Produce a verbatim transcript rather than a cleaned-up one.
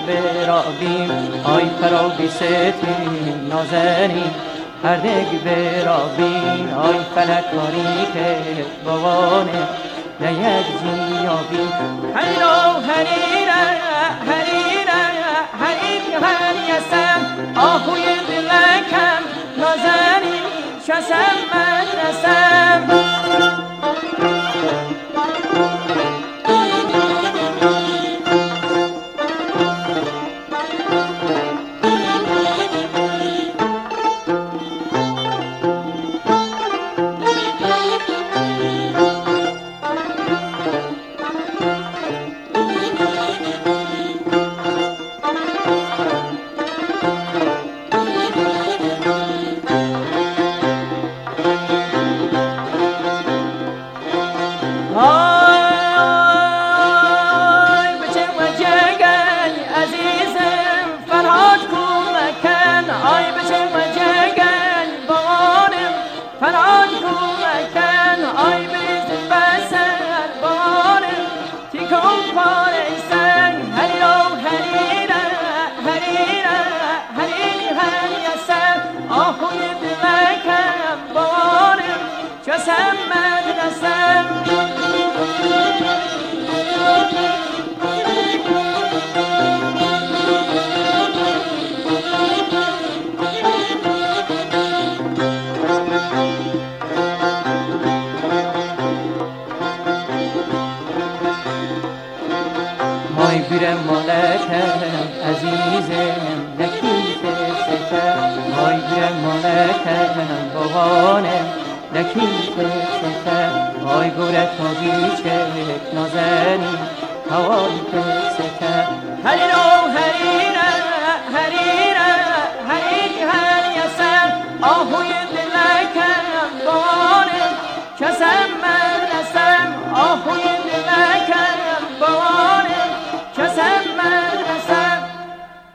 برابیم آی فرابی ستیم نازنین هر دگ برابین آی فلکاری که بوانه نیک جیابی هریرو هریره هریره هریر هریسم آهوی دلکم نازنین شسم مدرسم مای بیر مالکم عزیزم لکیت سکر مای بیر مالکم بوانم لکیت سکر آی گورت مابیچک نازنین هوایت سکر هریرو هریره هریره هریر هریسم آهوی دلکم بوانم کسم مدرسم آهوی